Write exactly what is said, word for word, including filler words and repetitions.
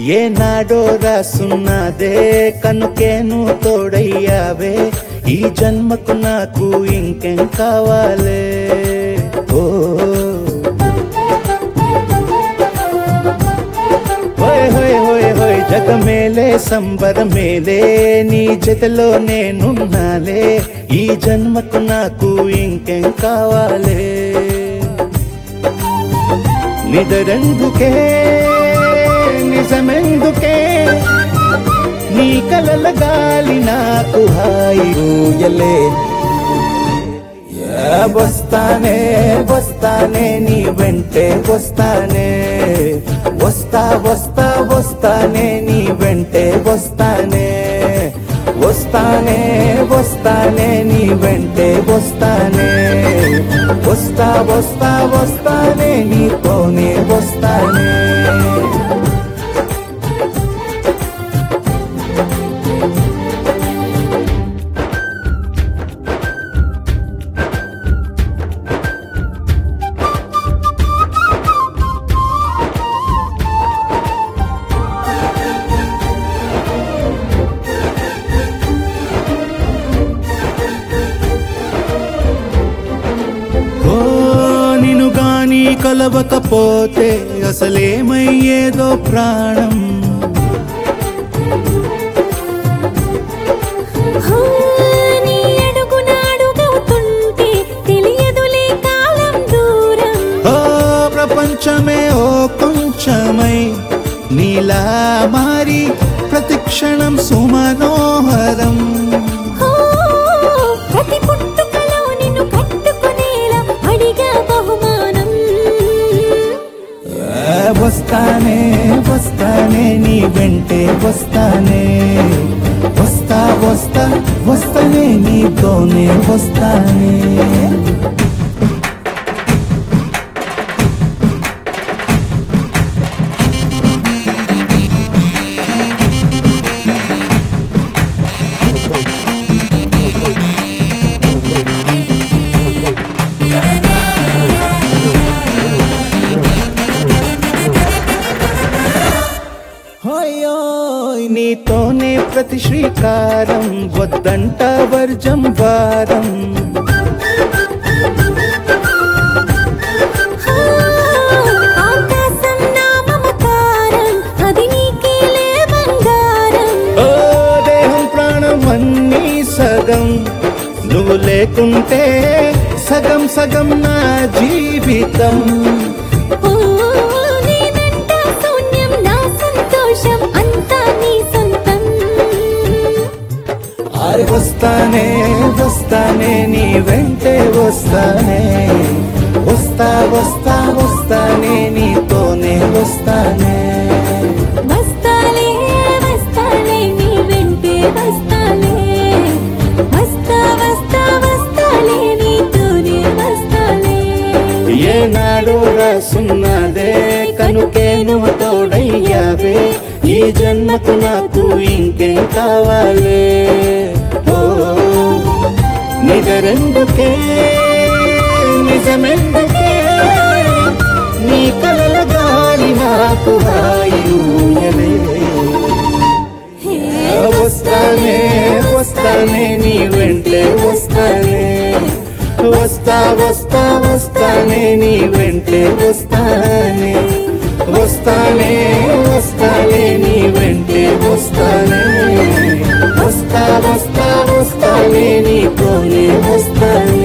ఏనాడో రాసున్నదే కనుకేను తోడయ్యావే ఈ జన్మకు నాకు ఇంకేం కావాలే ఓ హోయ్ హోయ్ హోయ్ హోయ్ జగమేలే సంబరమేలే నీ జతలో నేనున్నాలే ఈ జన్మకు నాకు ఇంకేం కావాలే నిదరెందుకే నిజమెందుకే నీ కలల గాలి నాకు హాయిలే వస్తానే వస్తానే నీ వెంటే వస్తానే వస్తా వస్తా వస్తానే నీ వెంటే వస్తానే వస్తానే వస్తానే నీ వెంటే వస్తానే వస్తా వస్తా వస్తానే నీతోనే వస్తానే కలవకపోతే అసలేమయ్యేదో ప్రాణం ప్రపంచమే ఓ కొంచెమై నీలా మారి ప్రతిక్షణం సుమనోహరం వస్తానే వస్తానే నీ వెంటే వస్తానే వస్తా వస్తా వస్తానే నీతోనే వస్తానే నీతోనే ప్రతి శ్రీకారం వద్దంట వర్జం వారం ఓ దేహం ప్రాణం అన్నీ సగం నువ్వు లేకుంటే సగం సగం నా జీవితం వస్తానే వస్తానే నీ వెంటే వస్తానే వస్తా వస్తా వస్తానే నీతోనే వస్తానే వస్తానే వస్తానే నీ వెంటే వస్తానే వస్తా వస్తా వస్తానే నీతోనే వస్తానే ఏనాడో రాసున్నదే కనుకేను తోడయ్యావే ఈ జన్మకు నాకు ఇంకేం కావాలే నిజరెందుకే నిజమెందుకే నీ కలల గాలి నాకు హాయిలే వస్తానే వస్తానే నీ వెంటే వస్తానే వస్తా వస్తా వస్తానే నీ వెంటే వస్తానే వస్తానే వస్తానే నీ వెంటే వస్తానే వస్తా వస్తా వస్తానే నీతోనే వస్తానే